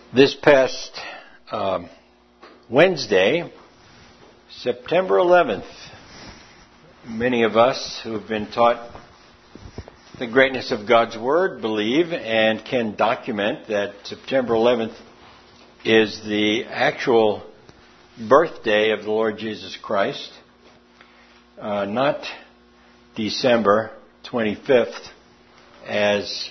This past Wednesday, September 11th, many of us who have been taught the greatness of God's Word believe and can document that September 11th is the actual birthday of the Lord Jesus Christ, not December 25th, as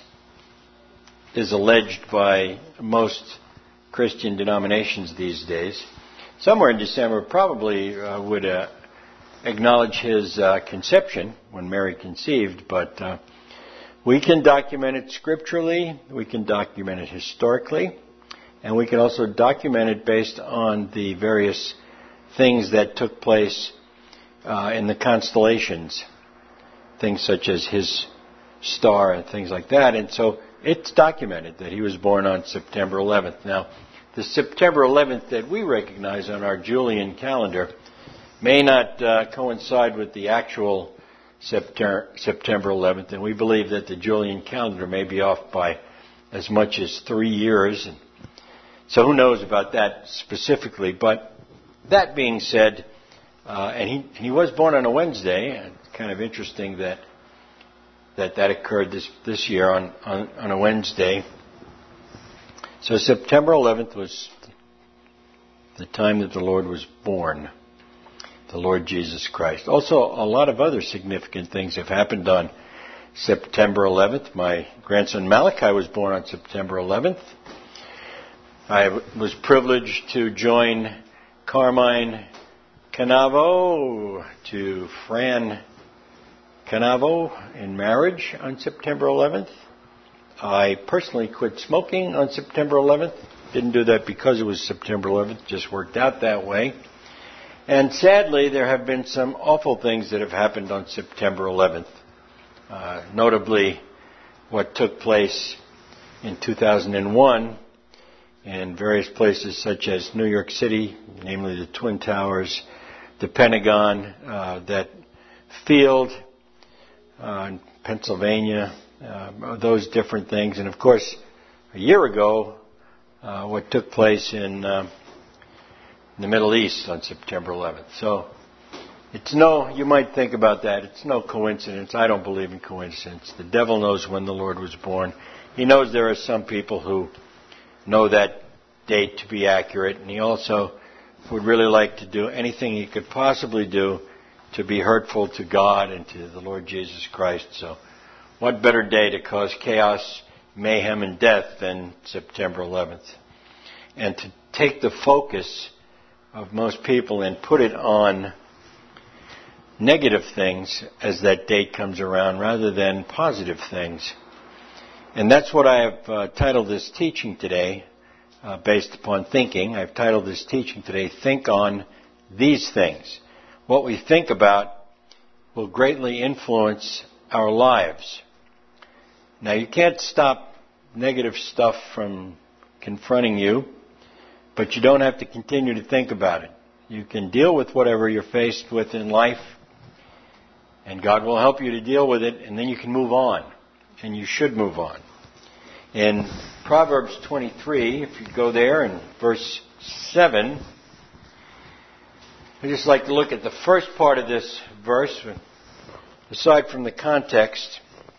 is alleged by most Christian denominations these days. Somewhere in December probably would acknowledge his conception when Mary conceived, but we can document it scripturally, we can document it historically, and we can also document it based on the various things that took place in the constellations, things such as his star and things like that. And so it's documented that he was born on September 11th. Now, the September 11th that we recognize on our Julian calendar may not coincide with the actual September 11th, and we believe that the Julian calendar may be off by as much as 3 years. And so who knows about that specifically, but that being said, and he was born on a Wednesday, and it's kind of interesting that occurred this year on a Wednesday. So September 11th was the time that the Lord was born, the Lord Jesus Christ. Also, a lot of other significant things have happened on September 11th. My grandson Malachi was born on September 11th. I was privileged to join Carmine Canavo to Fran Canavo in marriage on September 11th. I personally quit smoking on September 11th. Didn't do that because it was September 11th. Just worked out that way. And sadly, there have been some awful things that have happened on September 11th. Notably, what took place in 2001 in various places such as New York City, namely the Twin Towers, the Pentagon, that field in Pennsylvania, those different things. And of course, a year ago, what took place in the Middle East on September 11th. So you might think about that, it's no coincidence. I don't believe in coincidence. The devil knows when the Lord was born. He knows there are some people who know that date to be accurate, and he also would really like to do anything he could possibly do to be hurtful to God and to the Lord Jesus Christ. So what better day to cause chaos, mayhem, and death than September 11th? And to take the focus of most people and put it on negative things as that date comes around rather than positive things. And that's what I have titled this teaching today, based upon thinking. I've titled this teaching today, Think on These Things. What we think about will greatly influence our lives. Now, you can't stop negative stuff from confronting you, but you don't have to continue to think about it. You can deal with whatever you're faced with in life, and God will help you to deal with it, and then you can move on, and you should move on. In Proverbs 23, if you go there in verse 7, I'd just like to look at the first part of this verse, aside from the context.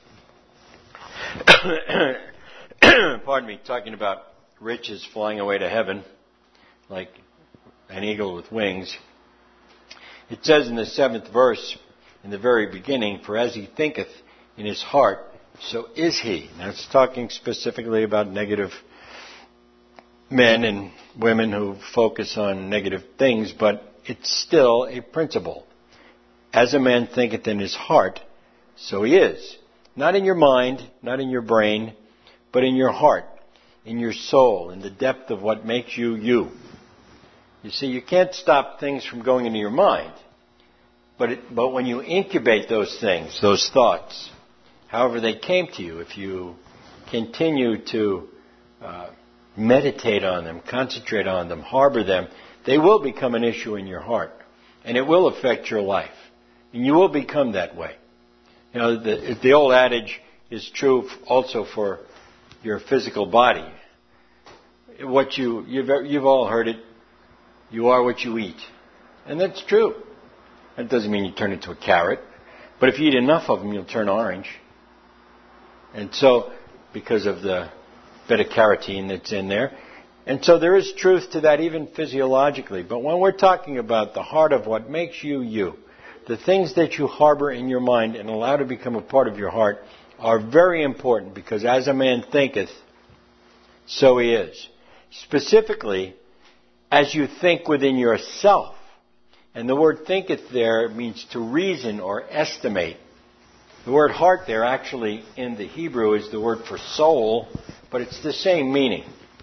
Pardon me, talking about riches flying away to heaven, like an eagle with wings. It says in the 7th verse, in the very beginning, for as he thinketh in his heart, so is he. Now it's talking specifically about negative men and women who focus on negative things, but it's still a principle. As a man thinketh in his heart, so he is. Not in your mind, not in your brain, but in your heart, in your soul, in the depth of what makes you you. You see, you can't stop things from going into your mind, but when you incubate those things, those thoughts, however they came to you, if you continue to meditate on them, concentrate on them, harbor them, they will become an issue in your heart, and it will affect your life, and you will become that way. You know, the old adage is true also for your physical body. you've all heard it, you are what you eat. And that's true. That doesn't mean you turn into a carrot. But if you eat enough of them, you'll turn orange. And so, because of the beta-carotene that's in there. And so there is truth to that even physiologically. But when we're talking about the heart of what makes you you, the things that you harbor in your mind and allow to become a part of your heart are very important, because as a man thinketh, so he is. Specifically, as you think within yourself. And the word thinketh there means to reason or estimate. The word heart there actually in the Hebrew is the word for soul, but it's the same meaning.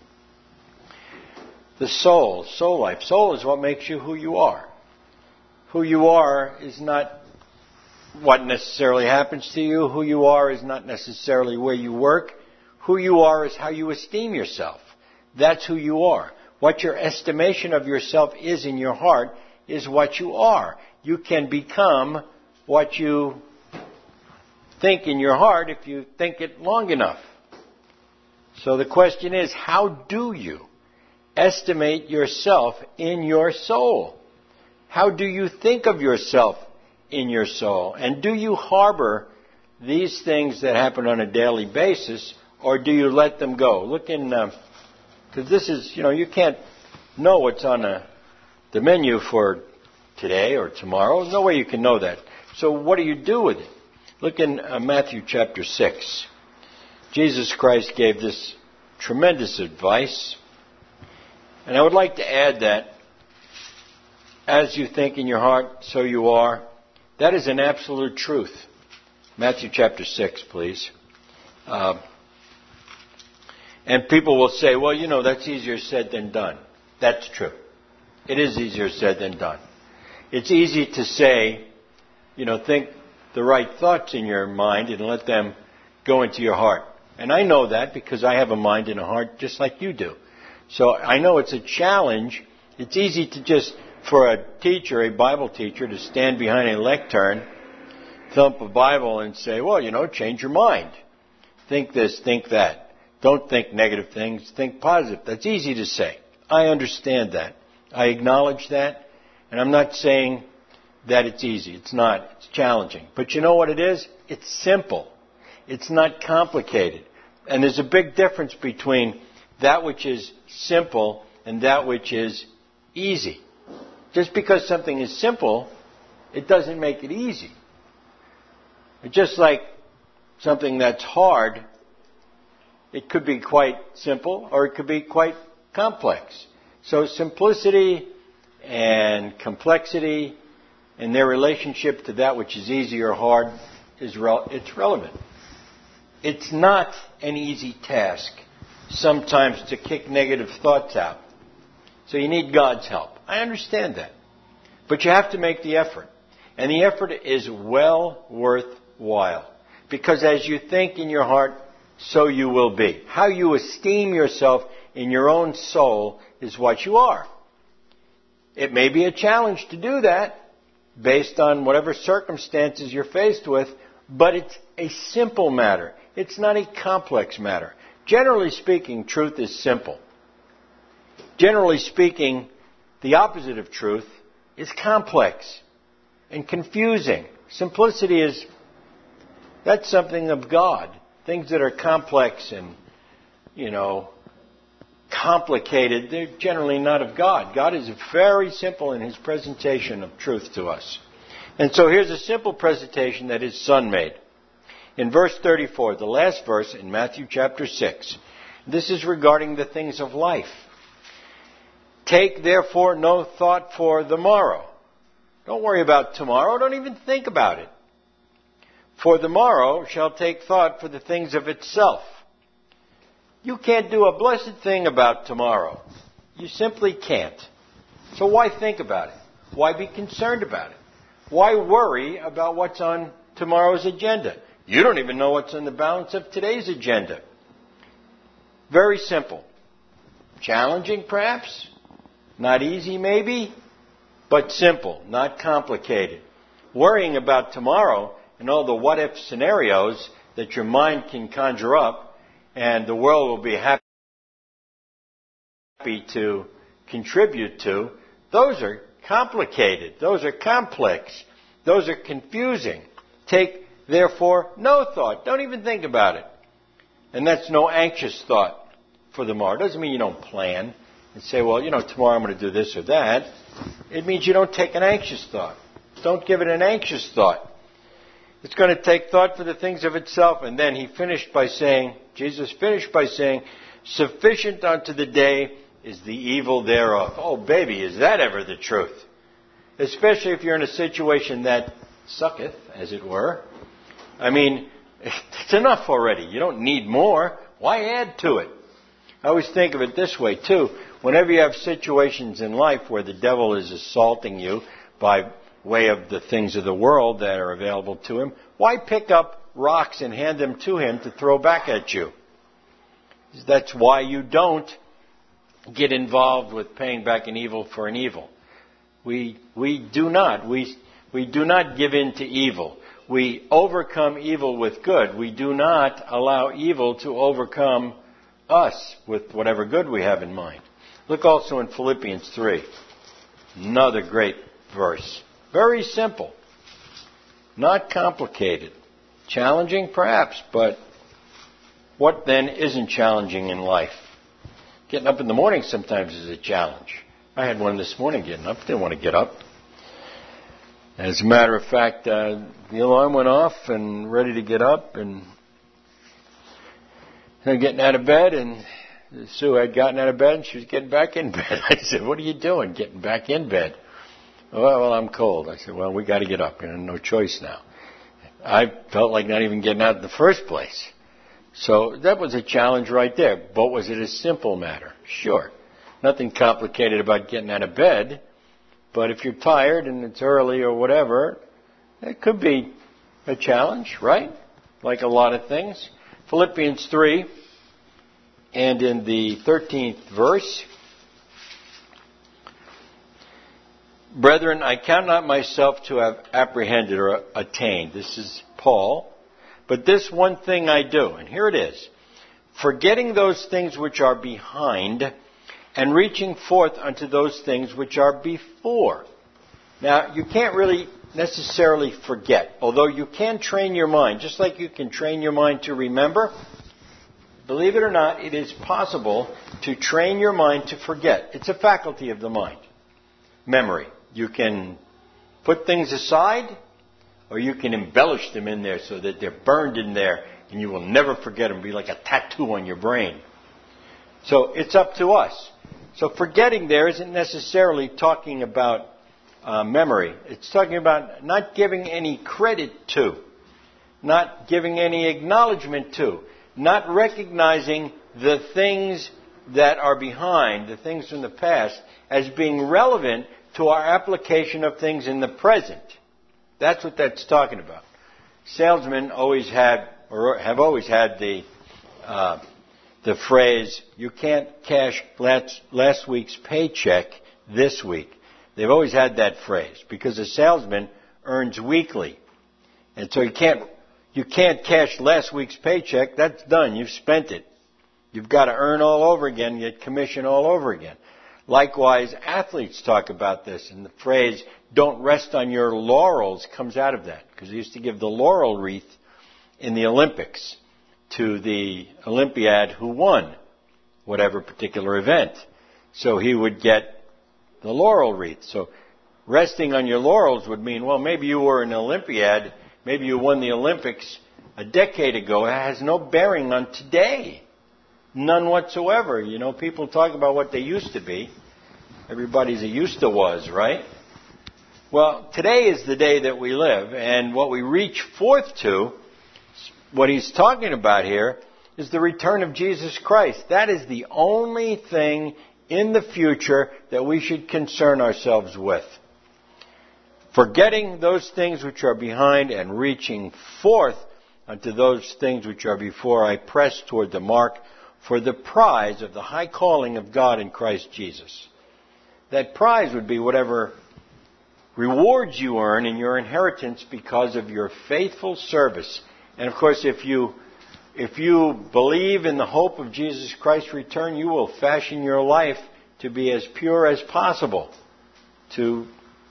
The soul life. Soul is what makes you who you are. Who you are is not what necessarily happens to you. Who you are is not necessarily where you work. Who you are is how you esteem yourself. That's who you are. What your estimation of yourself is in your heart is what you are. You can become what you think in your heart if you think it long enough. So the question is, how do you estimate yourself in your soul? How do you think of yourself in your soul? And do you harbor these things that happen on a daily basis, or do you let them go? Look in, because this is, you can't know what's on the menu for today or tomorrow. There's no way you can know that. So what do you do with it? Look in Matthew chapter 6. Jesus Christ gave this tremendous advice. And I would like to add that as you think in your heart, so you are. That is an absolute truth. Matthew chapter 6, please. And people will say, well, that's easier said than done. That's true. It is easier said than done. It's easy to say, think the right thoughts in your mind and let them go into your heart. And I know that because I have a mind and a heart just like you do. So I know it's a challenge. It's easy to just, for a teacher, a Bible teacher, to stand behind a lectern, thump a Bible and say, change your mind. Think this, think that. Don't think negative things, think positive. That's easy to say. I understand that. I acknowledge that. And I'm not saying that it's easy. It's not. It's challenging. But you know what it is? It's simple. It's not complicated. And there's a big difference between that which is simple and that which is easy. Just because something is simple, it doesn't make it easy. It's just like something that's hard, it could be quite simple or it could be quite complex. So simplicity and complexity and their relationship to that which is easy or hard it's relevant. It's not an easy task sometimes to kick negative thoughts out. So you need God's help. I understand that. But you have to make the effort. And the effort is well worthwhile. Because as you think in your heart, so you will be. How you esteem yourself in your own soul is what you are. It may be a challenge to do that based on whatever circumstances you're faced with, but it's a simple matter. It's not a complex matter. Generally speaking, truth is simple. Generally speaking, the opposite of truth is complex and confusing. Simplicity that's something of God. Things that are complex and, complicated, they're generally not of God. God is very simple in His presentation of truth to us. And so here's a simple presentation that His Son made. In verse 34, the last verse in Matthew chapter 6, this is regarding the things of life. Take therefore no thought for the morrow. Don't worry about tomorrow. Don't even think about it. For the morrow shall take thought for the things of itself. You can't do a blessed thing about tomorrow. You simply can't. So why think about it? Why be concerned about it? Why worry about what's on tomorrow's agenda? You don't even know what's on the balance of today's agenda. Very simple. Challenging, perhaps? Not easy, maybe? But simple, not complicated. Worrying about tomorrow and all the what-if scenarios that your mind can conjure up, and the world will be happy happy to contribute to, those are complicated. Those are complex. Those are confusing. Take, therefore, no thought. Don't even think about it. And that's no anxious thought for the tomorrow. It doesn't mean you don't plan and say, well, tomorrow I'm going to do this or that. It means you don't take an anxious thought. Don't give it an anxious thought. It's going to take thought for the things of itself. And then Jesus finished by saying, sufficient unto the day is the evil thereof. Oh, baby, is that ever the truth? Especially if you're in a situation that sucketh, as it were. I mean, it's enough already. You don't need more. Why add to it? I always think of it this way, too. Whenever you have situations in life where the devil is assaulting you by way of the things of the world that are available to him, why pick up rocks and hand them to him to throw back at you? That's why you don't get involved with paying back an evil for an evil. We do not. We do not give in to evil. We overcome evil with good. We do not allow evil to overcome us with whatever good we have in mind. Look also in Philippians 3. Another great verse. Very simple. Not complicated. Challenging, perhaps, but what then isn't challenging in life? Getting up in the morning sometimes is a challenge. I had one this morning getting up. Didn't want to get up. As a matter of fact, the alarm went off and ready to get up and getting out of bed, and Sue had gotten out of bed and she was getting back in bed. I said, what are you doing getting back in bed? Well, I'm cold. I said, well, we got to get up. No choice now. I felt like not even getting out in the first place. So that was a challenge right there. But was it a simple matter? Sure. Nothing complicated about getting out of bed. But if you're tired and it's early or whatever, it could be a challenge, right? Like a lot of things. Philippians 3, and in the 13th verse, brethren, I count not myself to have apprehended or attained. This is Paul. But this one thing I do, and here it is, forgetting those things which are behind and reaching forth unto those things which are before. Now, you can't really necessarily forget, although you can train your mind, just like you can train your mind to remember. Believe it or not, it is possible to train your mind to forget. It's a faculty of the mind. Memory. You can put things aside, or you can embellish them in there so that they're burned in there and you will never forget them. It'll be like a tattoo on your brain. So it's up to us. So forgetting there isn't necessarily talking about memory. It's talking about not giving any credit to, not giving any acknowledgement to, not recognizing the things that are behind, the things from the past, as being relevant to our application of things in the present. That's what that's talking about. Salesmen always had, or have always had the phrase, you can't cash last week's paycheck this week. They've always had that phrase because a salesman earns weekly. And so you can't cash last week's paycheck. That's done. You've spent it. You've got to earn all over again, get commission all over again. Likewise, athletes talk about this, and the phrase, don't rest on your laurels, comes out of that. Because they used to give the laurel wreath in the Olympics to the Olympiad who won whatever particular event. So he would get the laurel wreath. So resting on your laurels would mean, well, maybe you were an Olympiad, maybe you won the Olympics a decade ago. It has no bearing on today. None whatsoever. You know, people talk about what they used to be. Everybody's a used to was, right? Well, today is the day that we live, and what we reach forth to, what he's talking about here, is the return of Jesus Christ. That is the only thing in the future that we should concern ourselves with. Forgetting those things which are behind and reaching forth unto those things which are before, I press toward the mark for the prize of the high calling of God in Christ Jesus. That prize would be whatever rewards you earn in your inheritance because of your faithful service. And of course, if you If you believe in the hope of Jesus Christ's return, you will fashion your life to be as pure as possible. To,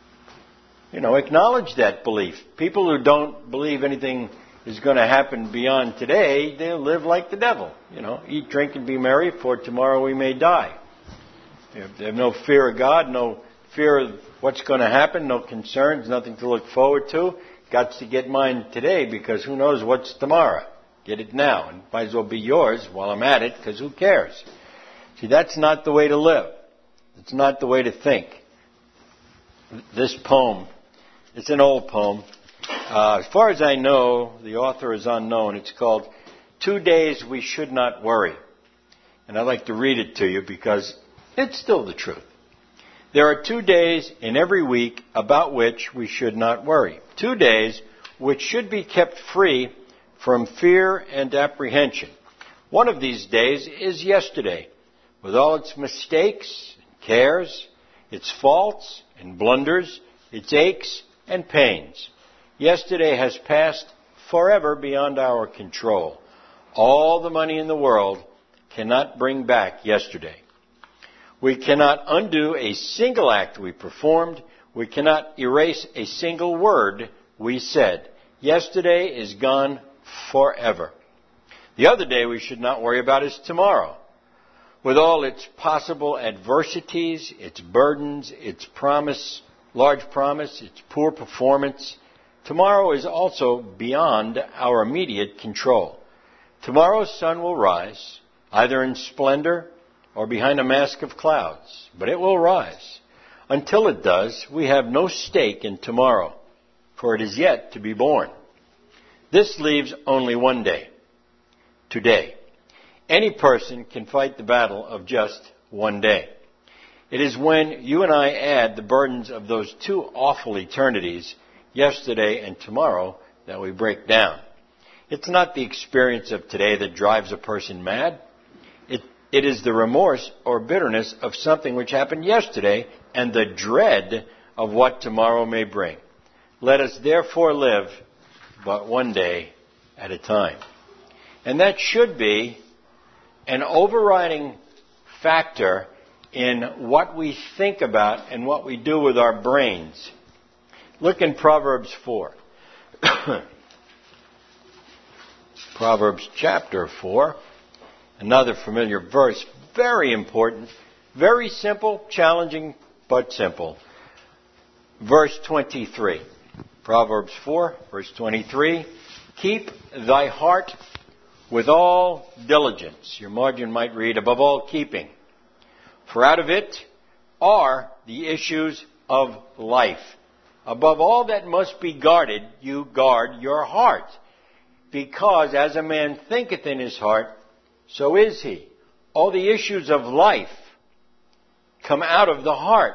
acknowledge that belief. People who don't believe anything is going to happen beyond today, they'll live like the devil. Eat, drink, and be merry, for tomorrow we may die. They have no fear of God, no fear of what's going to happen, no concerns, nothing to look forward to. Got to get mine today, because who knows what's tomorrow. Get it now, and might as well be yours while I'm at it, because who cares? See, that's not the way to live. It's not the way to think. This poem, it's an old poem. As far as I know, the author is unknown. It's called 2 Days We Should Not Worry. And I'd like to read it to you because it's still the truth. There are 2 days in every week about which we should not worry. 2 days which should be kept free from fear and apprehension. One of these days is yesterday, with all its mistakes and cares, its faults and blunders, its aches and pains. Yesterday has passed forever beyond our control. All the money in the world cannot bring back yesterday. We cannot undo a single act we performed. We cannot erase a single word we said. Yesterday is gone forever. The other day we should not worry about is tomorrow. With all its possible adversities, its burdens, its large promise, its poor performance, tomorrow is also beyond our immediate control. Tomorrow's sun will rise, either in splendor or behind a mask of clouds, but it will rise. Until it does, we have no stake in tomorrow, for it is yet to be born. This leaves only one day, today. Any person can fight the battle of just one day. It is when you and I add the burdens of those two awful eternities, yesterday and tomorrow, that we break down. It's not the experience of today that drives a person mad. It is the remorse or bitterness of something which happened yesterday and the dread of what tomorrow may bring. Let us therefore live but one day at a time. And that should be an overriding factor in what we think about and what we do with our brains. Look in Proverbs 4. Proverbs chapter 4. Another familiar verse. Very important. Very simple. Challenging, but simple. Verse 23. Proverbs 4, verse 23. Keep thy heart with all diligence. Your margin might read, above all keeping. For out of it are the issues of life. Above all that must be guarded, you guard your heart. Because as a man thinketh in his heart, so is he. All the issues of life come out of the heart.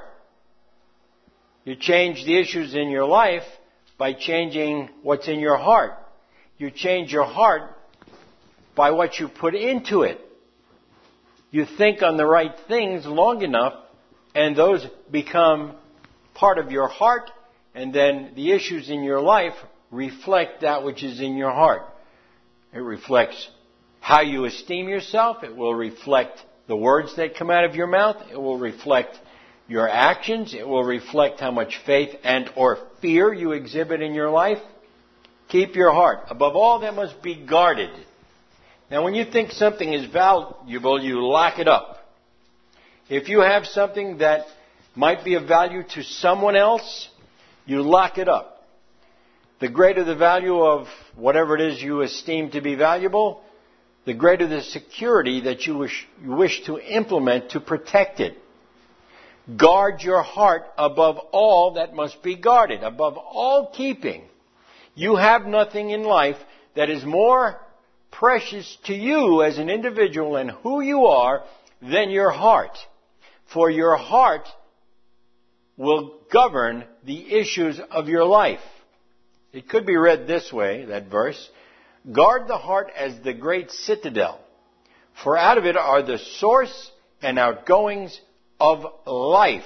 You change the issues in your life by changing what's in your heart. You change your heart by what you put into it. You think on the right things long enough, and those become part of your heart, and then the issues in your life reflect that which is in your heart. It reflects how you esteem yourself. It will reflect the words that come out of your mouth. It will reflect your actions. It will reflect how much faith and or fear you exhibit in your life. Keep your heart. Above all, that must be guarded. Now, when you think something is valuable, you lock it up. If you have something that might be of value to someone else, you lock it up. The greater the value of whatever it is you esteem to be valuable, the greater the security that you wish to implement to protect it. Guard your heart above all that must be guarded, above all keeping. You have nothing in life that is more precious to you as an individual and who you are than your heart. For your heart will govern the issues of your life. It could be read this way, that verse. Guard the heart as the great citadel, for out of it are the source and outgoings of life.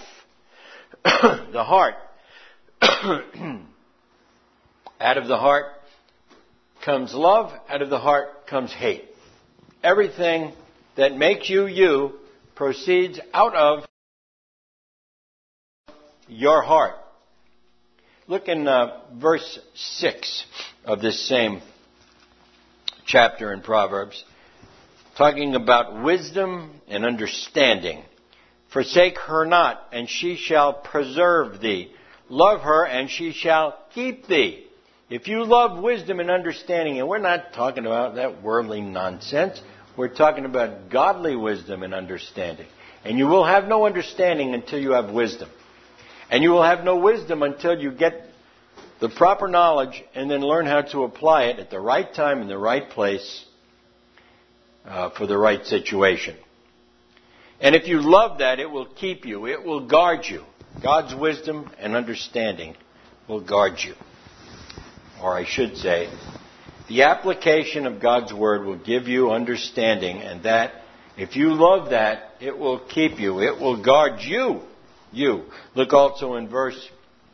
The heart. Out of the heart comes love. Out of the heart comes hate. Everything that makes you you proceeds out of your heart. Look in verse 6 of this same chapter in Proverbs, talking about wisdom and understanding. Forsake her not, and she shall preserve thee. Love her, and she shall keep thee. If you love wisdom and understanding, and we're not talking about that worldly nonsense, we're talking about godly wisdom and understanding. And you will have no understanding until you have wisdom. And you will have no wisdom until you get the proper knowledge and then learn how to apply it at the right time in the right place for the right situation. And if you love that, it will keep you. It will guard you. God's wisdom and understanding will guard you. Or I should say, the application of God's Word will give you understanding, and that, if you love that, it will keep you. It will guard you. You. Look also in verse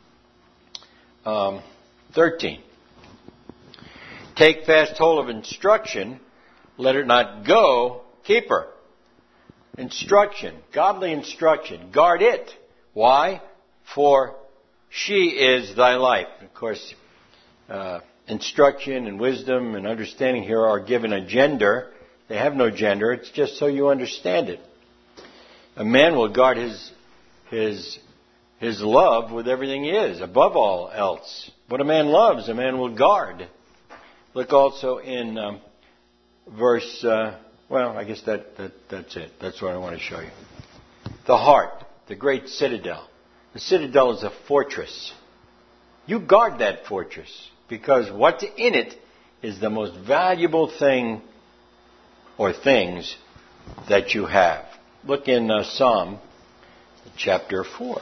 13. Take fast hold of instruction, let it not go, keep her. Instruction, godly instruction, guard it. Why? For she is thy life. Of course, instruction and wisdom and understanding here are given a gender. They have no gender. It's just so you understand it. A man will guard his love with everything he is, above all else. What a man loves, a man will guard. Look also in verse, I guess that's it. That's what I want to show you. The heart, the great citadel. The citadel is a fortress. You guard that fortress, because what's in it is the most valuable thing or things that you have. Look in Psalm chapter 4.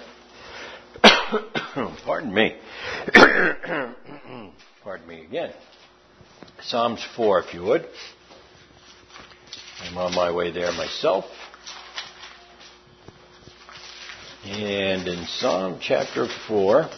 Pardon me. Pardon me again. Psalms 4, if you would. I'm on my way there myself. And in Psalm chapter 4,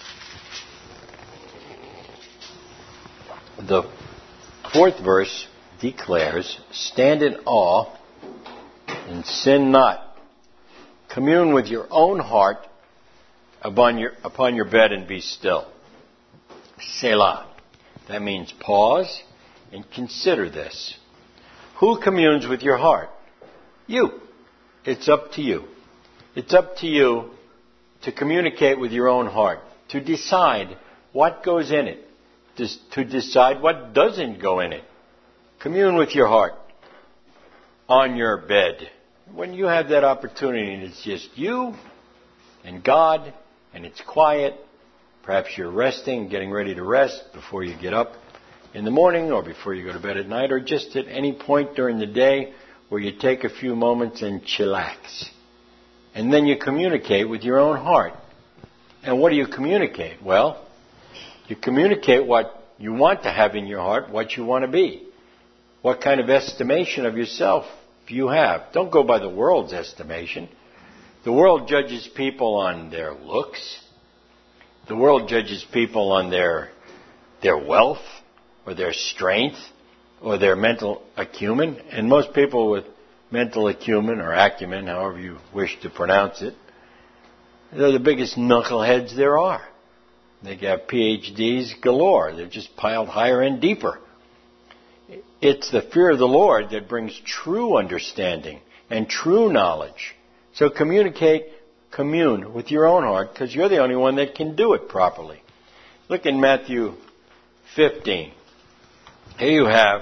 the 4th verse declares, stand in awe and sin not. Commune with your own heart upon your bed and be still. Selah. That means pause and consider this. Who communes with your heart? You. It's up to you. It's up to you to communicate with your own heart, to decide what goes in it, to decide what doesn't go in it. Commune with your heart on your bed. When you have that opportunity and it's just you and God and it's quiet, perhaps you're resting, getting ready to rest before you get up in the morning or before you go to bed at night, or just at any point during the day where you take a few moments and chillax. And then you communicate with your own heart. And what do you communicate? Well, you communicate what you want to have in your heart, what you want to be. What kind of estimation of yourself you have. Don't go by the world's estimation. The world judges people on their looks. The world judges people on their wealth or their strength or their mental acumen. And most people with mental acumen or acumen, however you wish to pronounce it, they're the biggest knuckleheads there are. They got PhDs galore. They're just piled higher and deeper. It's the fear of the Lord that brings true understanding and true knowledge. So commune with your own heart, because you're the only one that can do it properly. Look in Matthew 15. Here you have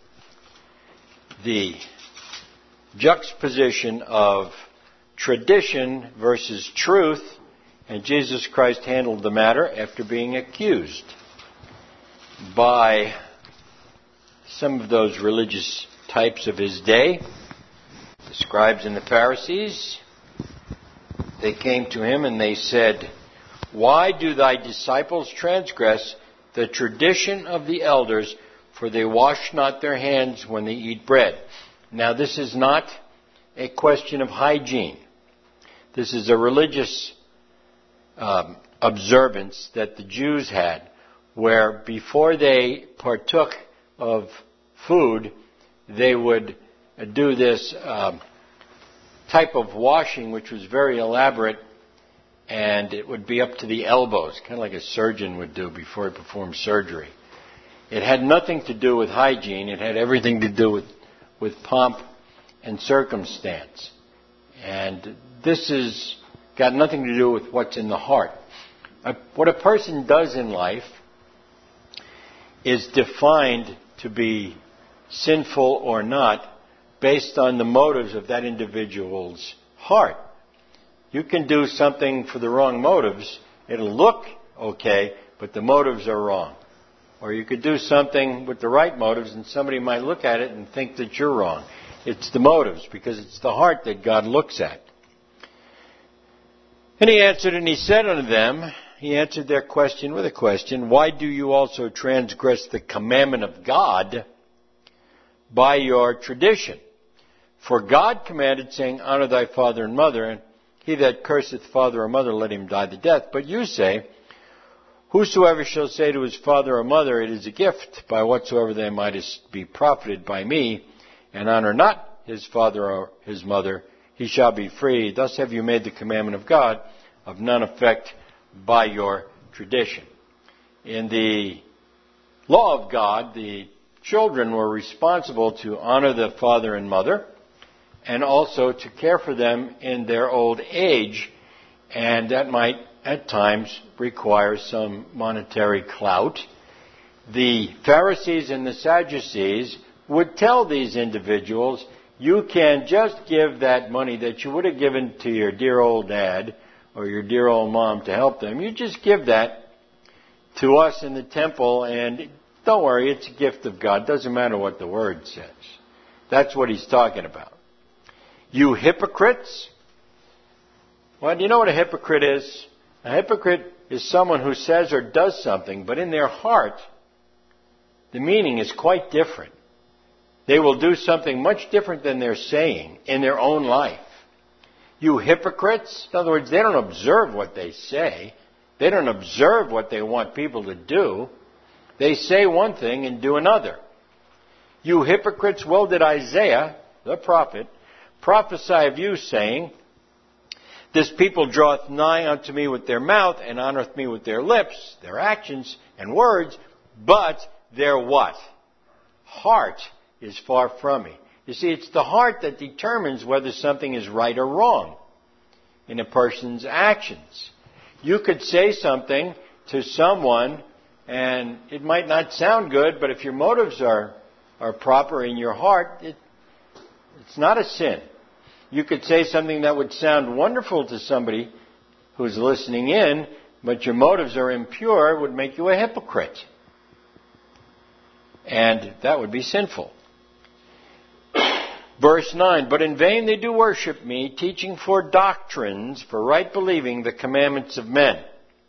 the juxtaposition of tradition versus truth, and Jesus Christ handled the matter after being accused by some of those religious types of his day, the scribes and the Pharisees. They came to him and they said, why do thy disciples transgress the tradition of the elders, for they wash not their hands when they eat bread? Now, this is not a question of hygiene. This is a religious observance that the Jews had, where before they partook of food, they would do this type of washing, which was very elaborate, and it would be up to the elbows, kind of like a surgeon would do before he performed surgery. It had nothing to do with hygiene. It had everything to do with pomp and circumstance. And this has got nothing to do with what's in the heart. What a person does in life is defined to be sinful or not based on the motives of that individual's heart. You can do something for the wrong motives. It'll look okay, but the motives are wrong. Or you could do something with the right motives, and somebody might look at it and think that you're wrong. It's the motives, because it's the heart that God looks at. And he answered, and he said unto them, he answered their question with a question, why do you also transgress the commandment of God by your tradition? For God commanded, saying, honor thy father and mother, and he that curseth father or mother, let him die the death. But you say, whosoever shall say to his father or mother, it is a gift, by whatsoever they might be profited by me, and honor not his father or his mother, he shall be free. Thus have you made the commandment of God of none effect by your tradition. In the law of God, the children were responsible to honor the father and mother, and also to care for them in their old age, and that might at times require some monetary clout. The Pharisees and the Sadducees would tell these individuals, you can just give that money that you would have given to your dear old dad or your dear old mom to help them. You just give that to us in the temple, and don't worry, it's a gift of God. Doesn't matter what the word says. That's what he's talking about. You hypocrites. Well, do you know what a hypocrite is? A hypocrite is someone who says or does something, but in their heart, the meaning is quite different. They will do something much different than they're saying in their own life. You hypocrites. In other words, they don't observe what they say. They don't observe what they want people to do. They say one thing and do another. You hypocrites, well did Isaiah, the prophet, prophesy of you, saying, this people draweth nigh unto me with their mouth, and honoreth me with their lips, their actions and words, but their what? Heart is far from me. You see, it's the heart that determines whether something is right or wrong in a person's actions. You could say something to someone, and it might not sound good, but if your motives are proper in your heart, it's not a sin. You could say something that would sound wonderful to somebody who's listening in, but your motives are impure, it would make you a hypocrite. And that would be sinful. Verse 9, but in vain they do worship me, teaching for doctrines, for right believing, the commandments of men.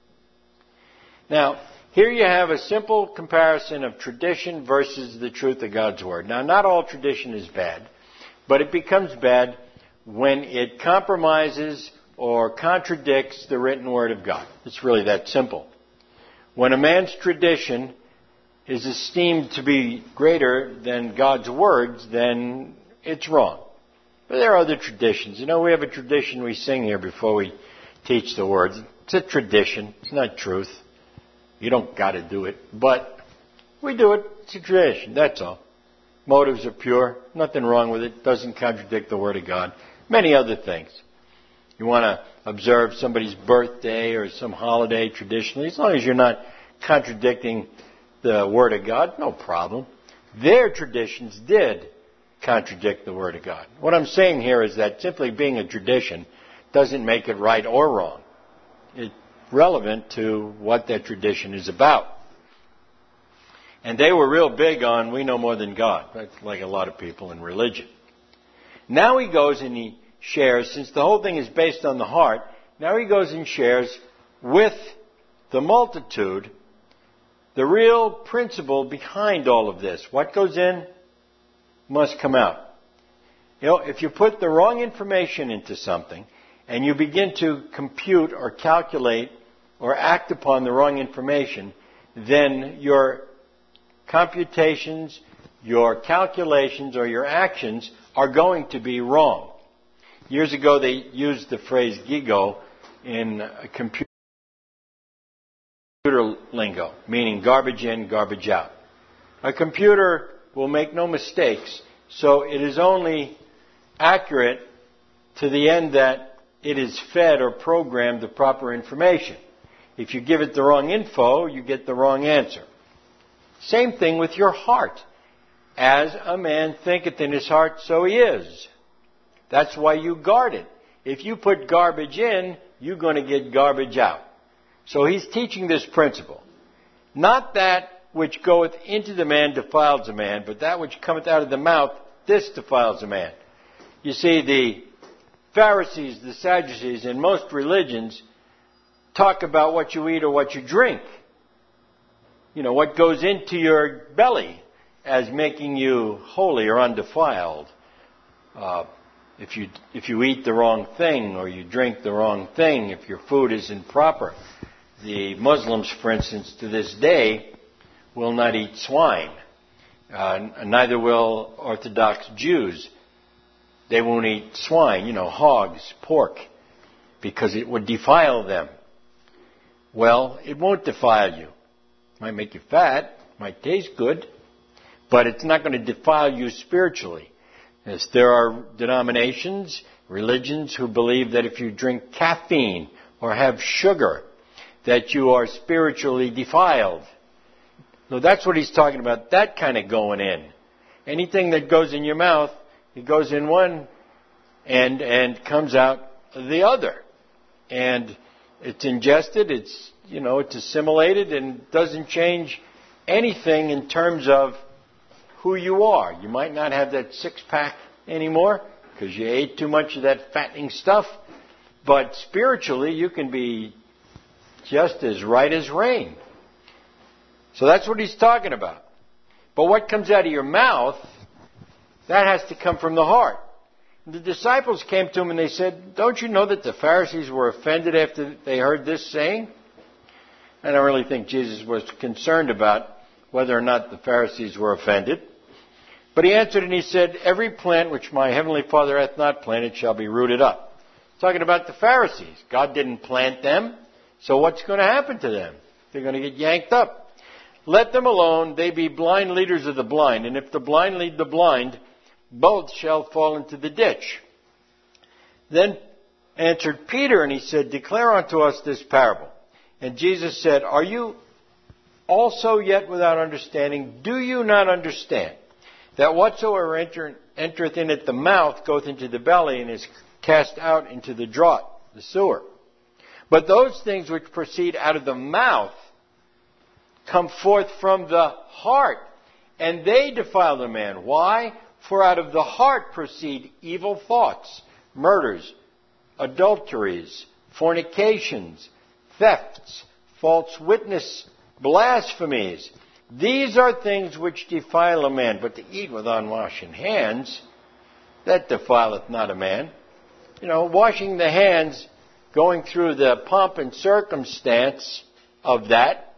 Now, here you have a simple comparison of tradition versus the truth of God's Word. Now, not all tradition is bad, but it becomes bad when it compromises or contradicts the written Word of God. It's really that simple. When a man's tradition is esteemed to be greater than God's words, then it's wrong. But there are other traditions. You know, we have a tradition we sing here before we teach the words. It's a tradition. It's not truth. You don't got to do it. But we do it. It's a tradition. That's all. Motives are pure. Nothing wrong with it. Doesn't contradict the Word of God. Many other things. You want to observe somebody's birthday or some holiday traditionally, as long as you're not contradicting the Word of God, no problem. Their traditions did contradict the Word of God. What I'm saying here is that simply being a tradition doesn't make it right or wrong. It's relevant to what that tradition is about. And they were real big on we know more than God. That's like a lot of people in religion. Now he goes and he shares, since the whole thing is based on the heart, now he goes and shares with the multitude the real principle behind all of this. What goes in must come out. You know, if you put the wrong information into something and you begin to compute or calculate or act upon the wrong information, then your computations, your calculations or your actions are going to be wrong. Years ago, they used the phrase GIGO in computer lingo, meaning garbage in, garbage out. A computer will make no mistakes, so it is only accurate to the end that it is fed or programmed the proper information. If you give it the wrong info, you get the wrong answer. Same thing with your heart. As a man thinketh in his heart, so he is. That's why you guard it. If you put garbage in, you're going to get garbage out. So he's teaching this principle. Not that which goeth into the man defiles a man, but that which cometh out of the mouth, this defiles a man. You see, the Pharisees, the Sadducees, and most religions talk about what you eat or what you drink. You know, what goes into your belly as making you holy or undefiled. If you eat the wrong thing or you drink the wrong thing, if your food isn't proper. The Muslims, for instance, to this day, will not eat swine. Neither will Orthodox Jews. They won't eat swine, hogs, pork, because it would defile them. Well, it won't defile you. It might make you fat, might taste good, but it's not going to defile you spiritually. Yes, there are denominations, religions who believe that if you drink caffeine or have sugar, that you are spiritually defiled. No, that's what he's talking about, that kind of going in. Anything that goes in your mouth, it goes in one end and comes out the other. And it's ingested, it's assimilated, and doesn't change anything in terms of who you are. You might not have that six-pack anymore because you ate too much of that fattening stuff, but spiritually you can be just as right as rain. So that's what he's talking about. But what comes out of your mouth, that has to come from the heart. The disciples came to him and they said, "Don't you know that the Pharisees were offended after they heard this saying?" I don't really think Jesus was concerned about whether or not the Pharisees were offended. But he answered and he said, "Every plant which my heavenly Father hath not planted shall be rooted up." Talking about the Pharisees. God didn't plant them, so what's going to happen to them? They're going to get yanked up. "Let them alone, they be blind leaders of the blind, and if the blind lead the blind, both shall fall into the ditch." Then answered Peter, and he said, "Declare unto us this parable." And Jesus said, "Are you also yet without understanding? Do you not understand that whatsoever entereth in at the mouth goeth into the belly, and is cast out into the draught, the sewer? But those things which proceed out of the mouth come forth from the heart, and they defile the man." Why? "For out of the heart proceed evil thoughts, murders, adulteries, fornications, thefts, false witness, blasphemies. These are things which defile a man. But to eat with unwashen hands, that defileth not a man." Washing the hands, going through the pomp and circumstance of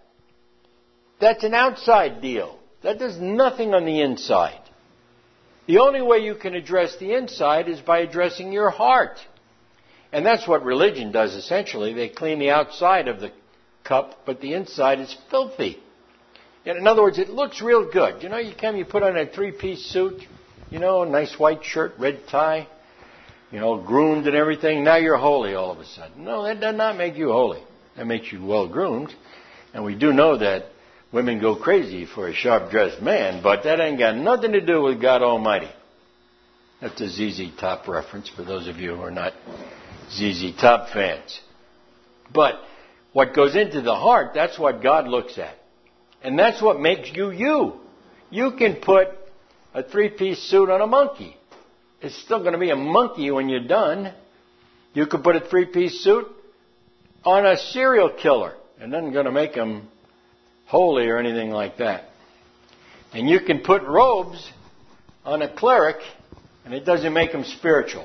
that's an outside deal. That does nothing on the inside. The only way you can address the inside is by addressing your heart. And that's what religion does essentially. They clean the outside of the cup, but the inside is filthy. And in other words, it looks real good. You put on a three-piece suit, a nice white shirt, red tie, groomed and everything. Now you're holy all of a sudden. No, that does not make you holy. That makes you well-groomed. And we do know that women go crazy for a sharp-dressed man, but that ain't got nothing to do with God Almighty. That's a ZZ Top reference for those of you who are not ZZ Top fans. But what goes into the heart, that's what God looks at. And that's what makes you you. You can put a three-piece suit on a monkey. It's still going to be a monkey when you're done. You could put a three-piece suit on a serial killer. It isn't going to make him holy or anything like that. And you can put robes on a cleric, and it doesn't make him spiritual.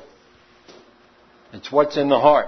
It's what's in the heart.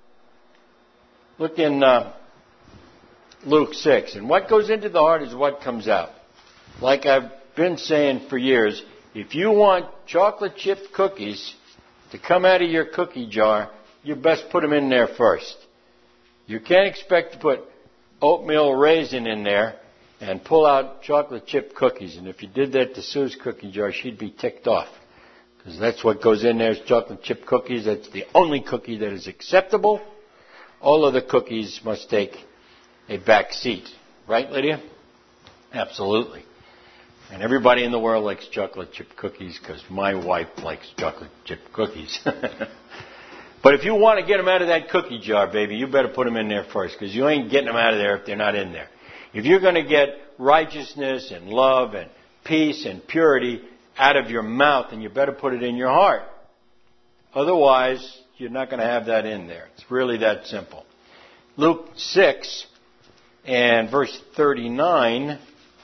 Look in Luke 6. And what goes into the heart is what comes out. Like I've been saying for years, if you want chocolate chip cookies to come out of your cookie jar, you best put them in there first. You can't expect to put oatmeal raisin in there and pull out chocolate chip cookies. And if you did that to Sue's cookie jar, she'd be ticked off. Because that's what goes in there is chocolate chip cookies. That's the only cookie that is acceptable. All other cookies must take a back seat. Right, Lydia? Absolutely. And everybody in the world likes chocolate chip cookies because my wife likes chocolate chip cookies. But if you want to get them out of that cookie jar, baby, you better put them in there first because you ain't getting them out of there if they're not in there. If you're going to get righteousness and love and peace and purity out of your mouth, then you better put it in your heart. Otherwise, you're not going to have that in there. It's really that simple. Luke 6 and verse 39.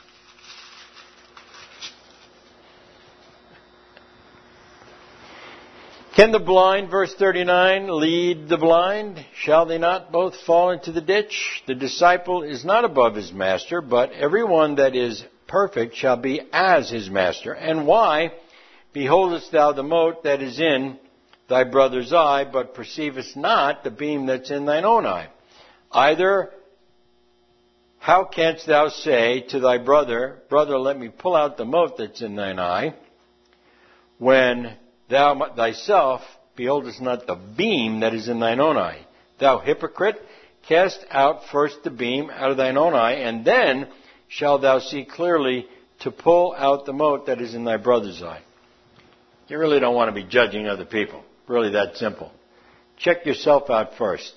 Can the blind, verse 39, lead the blind? Shall they not both fall into the ditch? The disciple is not above his master, but everyone that is perfect shall be as his master. And why beholdest thou the mote that is in thy brother's eye, but perceivest not the beam that's in thine own eye? Either how canst thou say to thy brother, Brother, let me pull out the mote that's in thine eye, when thou thyself beholdest not the beam that is in thine own eye? Thou hypocrite, cast out first the beam out of thine own eye, and then shalt thou see clearly to pull out the mote that is in thy brother's eye. You really don't want to be judging other people. Really that simple. Check yourself out first.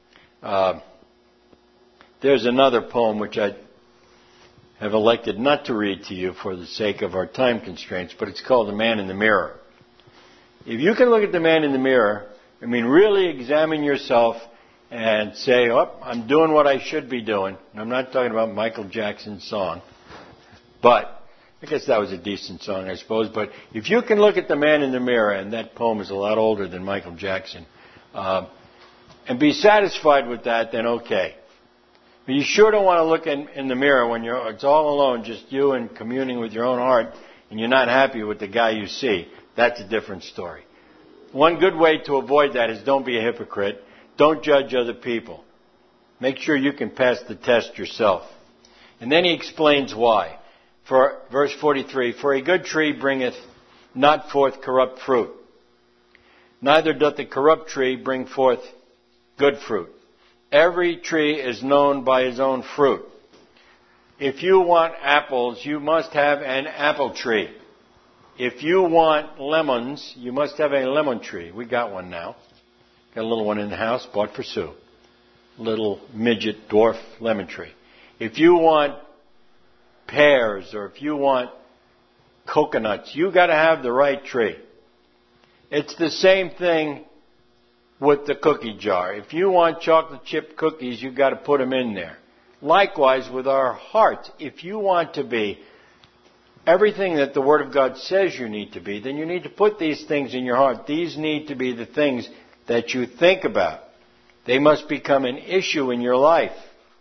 There's another poem which I have elected not to read to you for the sake of our time constraints, but it's called The Man in the Mirror. If you can look at the man in the mirror, really examine yourself and say, I'm doing what I should be doing. And I'm not talking about Michael Jackson's song, but I guess that was a decent song, I suppose. But if you can look at the man in the mirror, and that poem is a lot older than Michael Jackson, and be satisfied with that, then okay. But you sure don't want to look in the mirror when it's all alone, just you and communing with your own heart, and you're not happy with the guy you see. That's a different story. One good way to avoid that is don't be a hypocrite. Don't judge other people. Make sure you can pass the test yourself. And then he explains why. For verse 43, For a good tree bringeth not forth corrupt fruit, neither doth the corrupt tree bring forth good fruit. Every tree is known by his own fruit. If you want apples, you must have an apple tree. If you want lemons, you must have a lemon tree. We got one now. Got a little one in the house, bought for Sue. Little midget dwarf lemon tree. If you want pears or if you want coconuts, you got to have the right tree. It's the same thing with the cookie jar. If you want chocolate chip cookies, you got to put them in there. Likewise with our hearts. If you want to be everything that the Word of God says you need to be, then you need to put these things in your heart. These need to be the things that you think about. They must become an issue in your life.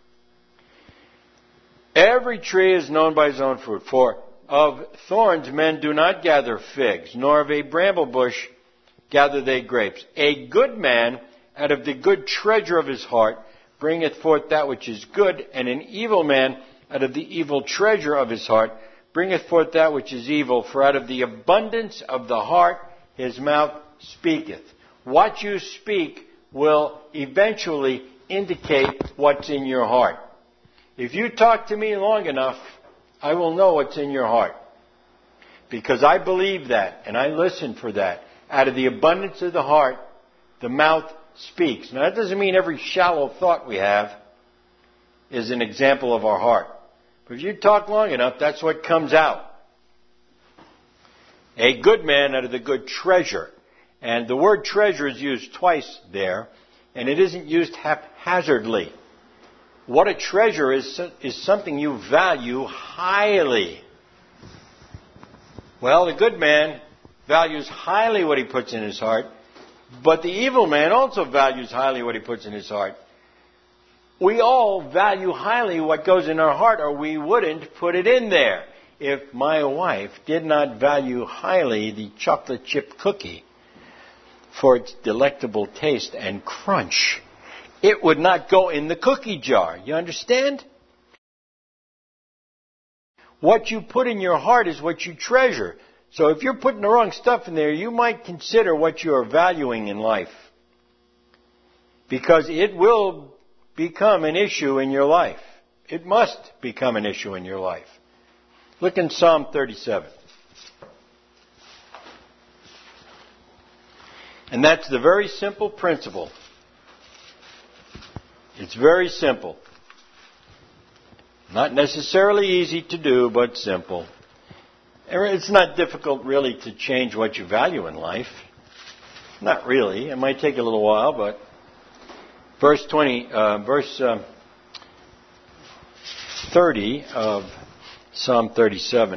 Every tree is known by his own fruit. For of thorns men do not gather figs, nor of a bramble bush gather they grapes. A good man out of the good treasure of his heart bringeth forth that which is good, and an evil man out of the evil treasure of his heart bringeth forth that which is evil, for out of the abundance of the heart his mouth speaketh. What you speak will eventually indicate what's in your heart. If you talk to me long enough, I will know what's in your heart. Because I believe that, and I listen for that. Out of the abundance of the heart, the mouth speaks. Now that doesn't mean every shallow thought we have is an example of our heart. But if you talk long enough, that's what comes out. A good man out of the good treasure. And the word treasure is used twice there, and it isn't used haphazardly. What a treasure is something you value highly. Well, the good man values highly what he puts in his heart, but the evil man also values highly what he puts in his heart. We all value highly what goes in our heart, or we wouldn't put it in there. if my wife did not value highly the chocolate chip cookie for its delectable taste and crunch, it would not go in the cookie jar. You understand? What you put in your heart is what you treasure. So if you're putting the wrong stuff in there, you might consider what you are valuing in life. Because it will become an issue in your life. It must become an issue in your life. Look in Psalm 37. And that's the very simple principle. It's very simple. Not necessarily easy to do, but simple. It's not difficult really to change what you value in life. Not really. It might take a little while, but verse 30 of Psalm 37.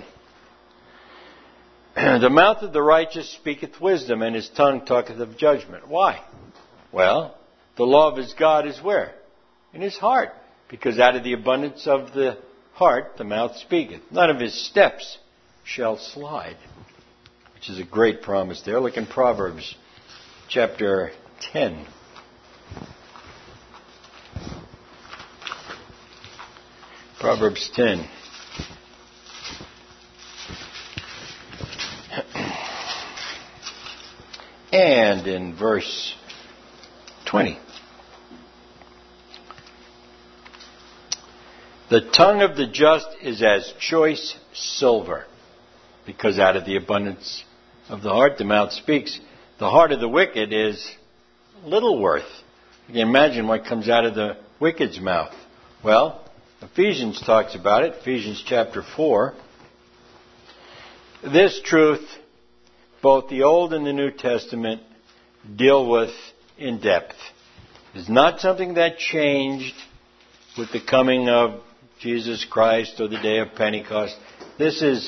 The mouth of the righteous speaketh wisdom, and his tongue talketh of judgment. Why? Well, the law of his God is where? In his heart. Because out of the abundance of the heart, the mouth speaketh. None of his steps shall slide. Which is a great promise there. Look in Proverbs chapter 10. Proverbs 10. And in verse 20. The tongue of the just is as choice silver, because out of the abundance of the heart the mouth speaks. The heart of the wicked is little worth. You can imagine what comes out of the wicked's mouth. Well, Ephesians talks about it, Ephesians chapter 4. This truth, both the Old and the New Testament deal with in depth. It's not something that changed with the coming of Jesus Christ or the day of Pentecost. This is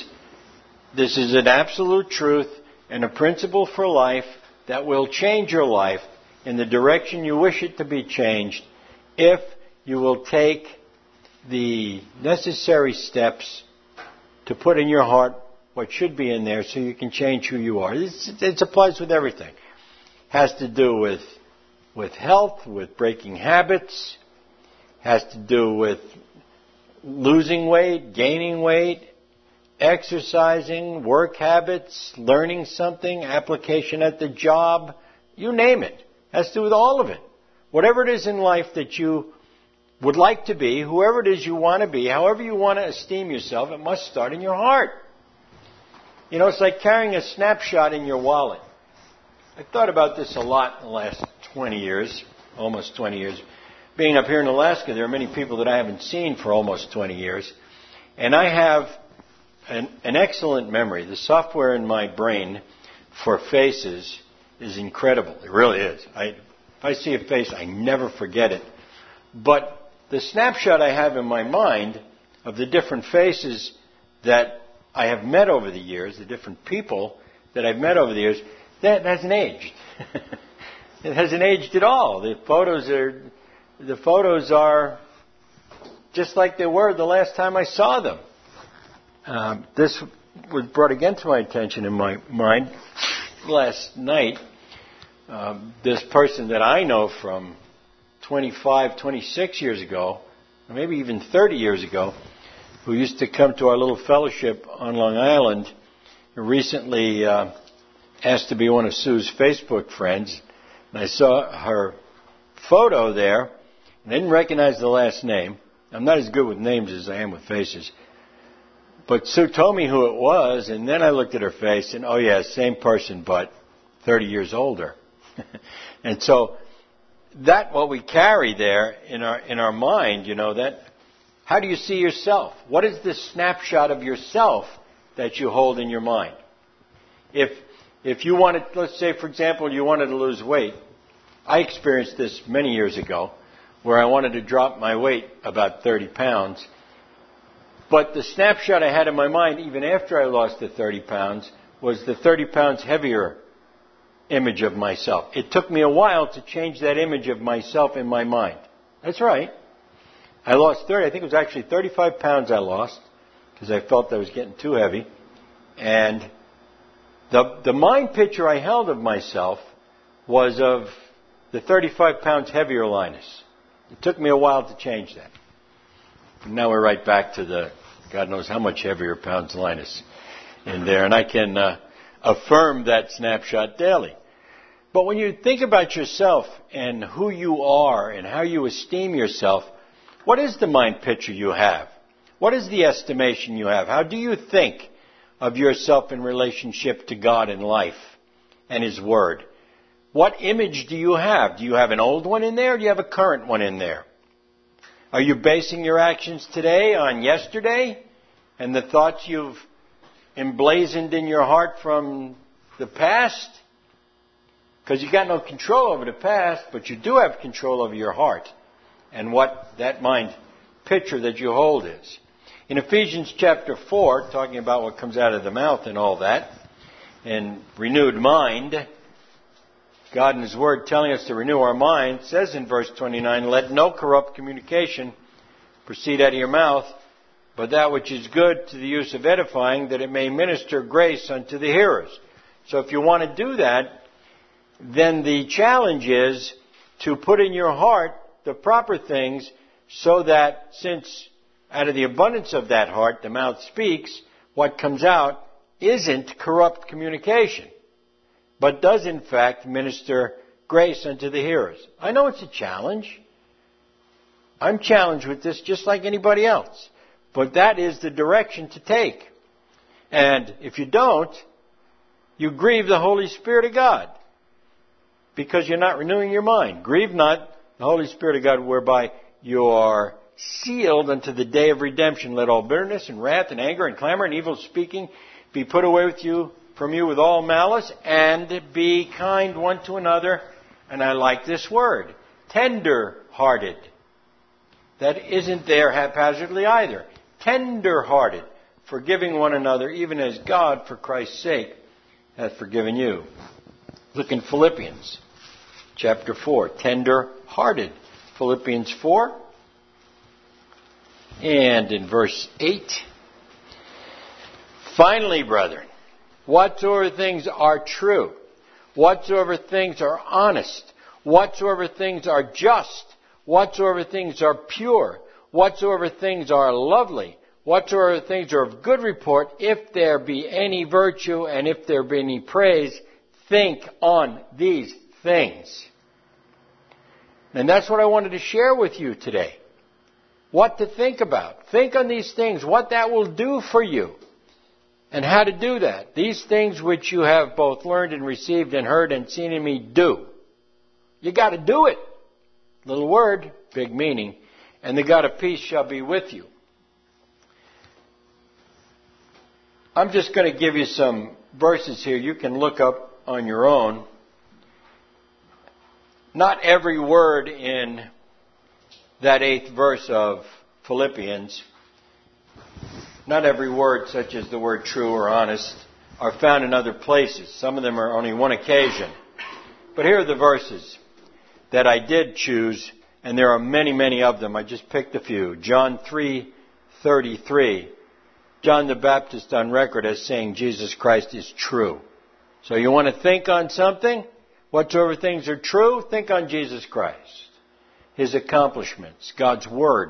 an absolute truth and a principle for life that will change your life in the direction you wish it to be changed if you will take the necessary steps to put in your heart what should be in there so you can change who you are. It applies with everything. It has to do with health, with breaking habits, has to do with losing weight, gaining weight, exercising, work habits, learning something, application at the job, you name it. It has to do with all of it. Whatever it is in life that you would like to be, whoever it is you want to be, however you want to esteem yourself, it must start in your heart. You know, it's like carrying a snapshot in your wallet. I thought about this a lot in the last 20 years, almost 20 years. Being up here in Alaska, there are many people that I haven't seen for almost 20 years. And I have an excellent memory. The software in my brain for faces is incredible. It really is. If I see a face, I never forget it. But the snapshot I have in my mind of the different faces that I have met over the years, the different people that I've met over the years, that hasn't aged. It hasn't aged at all. The photos are just like they were the last time I saw them. This was brought again to my attention in my mind last night. This person that I know from 25, 26 years ago, or maybe even 30 years ago, who used to come to our little fellowship on Long Island, recently asked to be one of Sue's Facebook friends. And I saw her photo there, and I didn't recognize the last name. I'm not as good with names as I am with faces. But Sue told me who it was, and then I looked at her face, and oh yeah, same person, but 30 years older. And so that what we carry there in our mind, you know, that how do you see yourself? What is the snapshot of yourself that you hold in your mind? If you wanted, let's say, for example, you wanted to lose weight. I experienced this many years ago, where I wanted to drop my weight about 30 pounds. But the snapshot I had in my mind, even after I lost the 30 pounds, was the 30 pounds heavier image of myself. It took me a while to change that image of myself in my mind. That's right. I lost 30. I think it was actually 35 pounds I lost. because I felt I was getting too heavy. And the mind picture I held of myself was of the 35 pounds heavier Linus. It took me a while to change that. And now we're right back to the God knows how much heavier pounds Linus in there. And I can affirm that snapshot daily. But when you think about yourself and who you are and how you esteem yourself, what is the mind picture you have? What is the estimation you have? How do you think of yourself in relationship to God and life and His Word? What image do you have? Do you have an old one in there or do you have a current one in there? Are you basing your actions today on yesterday and the thoughts you've emblazoned in your heart from the past? Because you got no control over the past, but you do have control over your heart and what that mind picture that you hold is. In Ephesians chapter 4, talking about what comes out of the mouth and all that, and renewed mind, God in His Word telling us to renew our mind, says in verse 29, let no corrupt communication proceed out of your mouth, but that which is good to the use of edifying, that it may minister grace unto the hearers. So if you want to do that, then the challenge is to put in your heart the proper things so that since out of the abundance of that heart the mouth speaks, what comes out isn't corrupt communication, but does in fact minister grace unto the hearers. I know it's a challenge. I'm challenged with this just like anybody else. But that is the direction to take. And if you don't, you grieve the Holy Spirit of God because you're not renewing your mind. Grieve not the Holy Spirit of God whereby you are sealed unto the day of redemption. Let all bitterness and wrath and anger and clamor and evil speaking be put away from you with all malice, and be kind one to another. And I like this word, tender-hearted. That isn't there haphazardly either. Tender-hearted, forgiving one another, even as God, for Christ's sake, hath forgiven you. Look in Philippians chapter 4, tender-hearted. Philippians 4, and in verse 8. Finally, brethren, whatsoever things are true, whatsoever things are honest, whatsoever things are just, whatsoever things are pure, whatsoever things are lovely, whatsoever things are of good report, if there be any virtue and if there be any praise, think on these things. And that's what I wanted to share with you today. What to think about. Think on these things, what that will do for you, and how to do that. These things which you have both learned and received and heard and seen in me, do. You got to do it. Little word, big meaning. And the God of peace shall be with you. I'm just going to give you some verses here you can look up on your own. Not every word in that 8th verse of Philippians, not every word such as the word true or honest, are found in other places. Some of them are only one occasion. But here are the verses that I did choose, and there are many, many of them. I just picked a few. John 3:33. John the Baptist on record as saying Jesus Christ is true. So you want to think on something? Whatsoever things are true, think on Jesus Christ. His accomplishments, God's Word.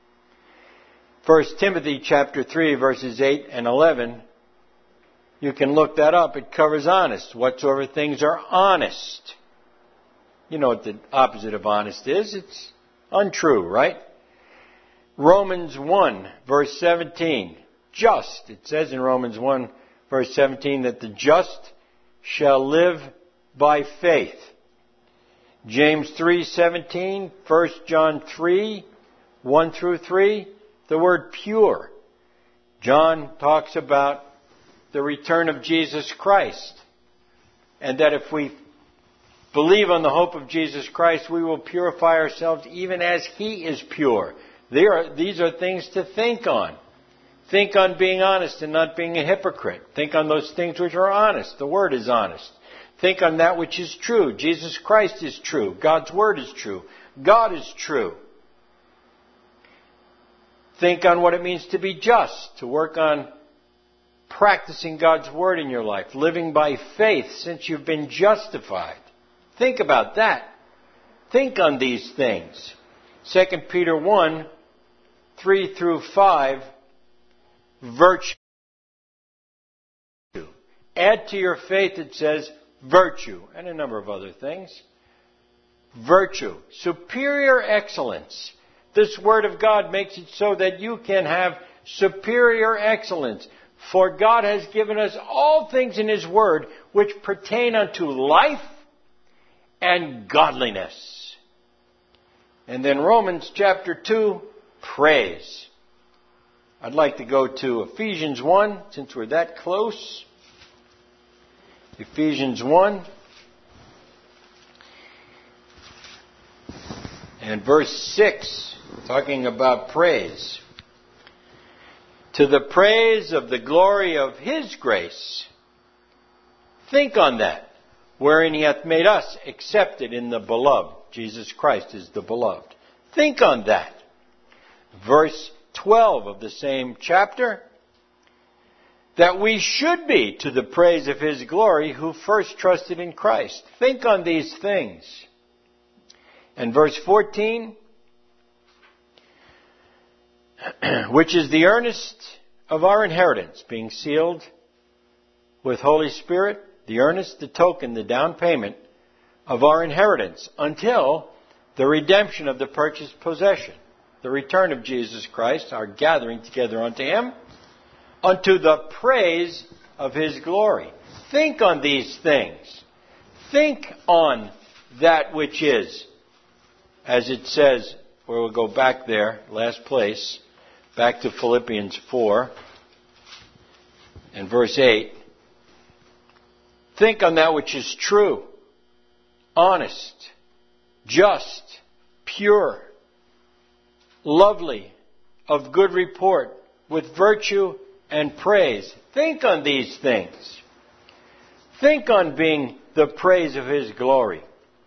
1 Timothy chapter 3, verses 8 and 11. You can look that up. It covers honest. Whatsoever things are honest. You know what the opposite of honest is. It's untrue, right? Romans 1, verse 17. Just. It says in Romans 1, verse 17, that the just shall live by faith. James 3:17, 1 John 3, 1 through 3, the word pure. John talks about the return of Jesus Christ, and that if we believe on the hope of Jesus Christ, we will purify ourselves even as He is pure. These are things to think on. Think on being honest and not being a hypocrite. Think on those things which are honest. The Word is honest. Think on that which is true. Jesus Christ is true. God's Word is true. God is true. Think on what it means to be just, to work on practicing God's Word in your life, living by faith since you've been justified. Think about that. Think on these things. 2 Peter 1, 3 through 5, virtue. Add to your faith, it says, virtue, and a number of other things. Virtue, superior excellence. This Word of God makes it so that you can have superior excellence. For God has given us all things in His Word which pertain unto life and godliness. And then Romans chapter 2, praise. I'd like to go to Ephesians 1, since we're that close. Ephesians 1 and verse 6, talking about praise. To the praise of the glory of His grace. Think on that, wherein He hath made us accepted in the beloved. Jesus Christ is the beloved. Think on that. Verse 12 of the same chapter. That we should be to the praise of His glory who first trusted in Christ. Think on these things. And verse 14, which is the earnest of our inheritance, being sealed with Holy Spirit, the earnest, the token, the down payment of our inheritance, until the redemption of the purchased possession, the return of Jesus Christ, our gathering together unto Him, unto the praise of His glory. Think on these things. Think on that which is, as it says, where we'll go back there, last place, back to Philippians 4 and verse 8. Think on that which is true, honest, just, pure, lovely, of good report, with virtue and praise. Think on these things. Think on being the praise of His glory.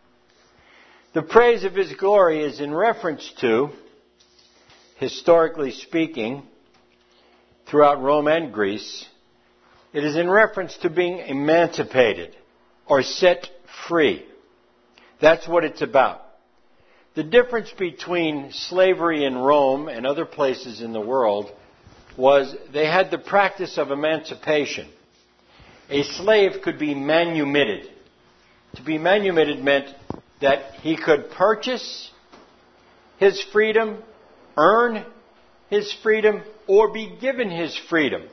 The praise of His glory is in reference to, historically speaking, throughout Rome and Greece, it is in reference to being emancipated or set free. That's what it's about. The difference between slavery in Rome and other places in the world was they had the practice of emancipation. A slave could be manumitted. To be manumitted meant that he could purchase his freedom, earn his freedom, or be given his freedom.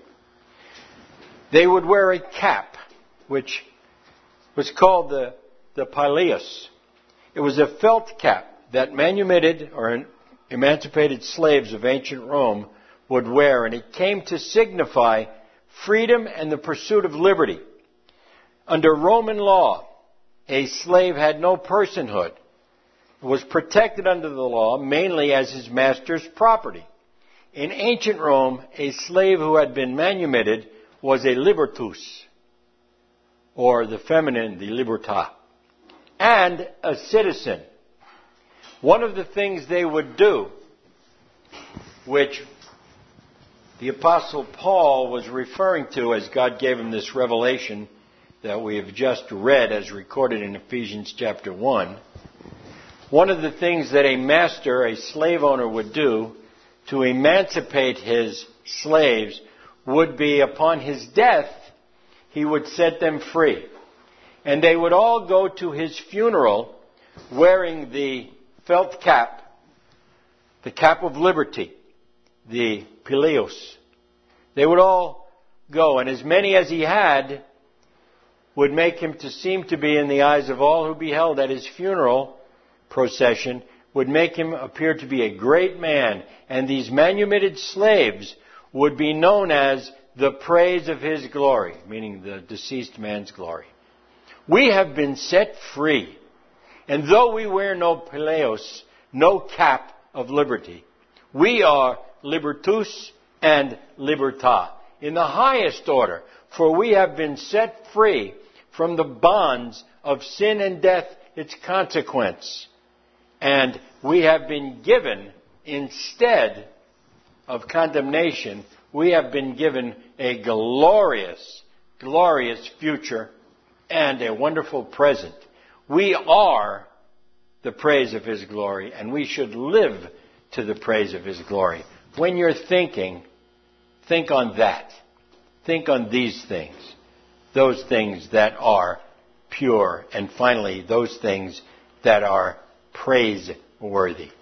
They would wear a cap, which was called the pileus. It was a felt cap that manumitted or emancipated slaves of ancient Rome would wear, and it came to signify freedom and the pursuit of liberty. Under Roman law, a slave had no personhood, was protected under the law mainly as his master's property. In ancient Rome, a slave who had been manumitted was a libertus, or the feminine, the liberta, and a citizen. One of the things they would do, which the Apostle Paul was referring to as God gave him this revelation that we have just read as recorded in Ephesians chapter 1. One of the things that a master, a slave owner would do to emancipate his slaves would be upon his death, he would set them free. And they would all go to his funeral wearing the felt cap, the cap of liberty, the pileus. They would all go, and as many as he had would make him to seem to be, in the eyes of all who beheld at his funeral procession, would make him appear to be a great man. And these manumitted slaves would be known as the praise of his glory, meaning the deceased man's glory. We have been set free. And though we wear no pileus, no cap of liberty, we are libertus and liberta in the highest order. For we have been set free from the bonds of sin and death, its consequence. And we have been given instead of condemnation, we have been given a glorious, glorious future and a wonderful present. We are the praise of His glory, and we should live to the praise of His glory. When you're thinking, think on that. Think on these things. Those things that are pure, and finally, those things that are praiseworthy.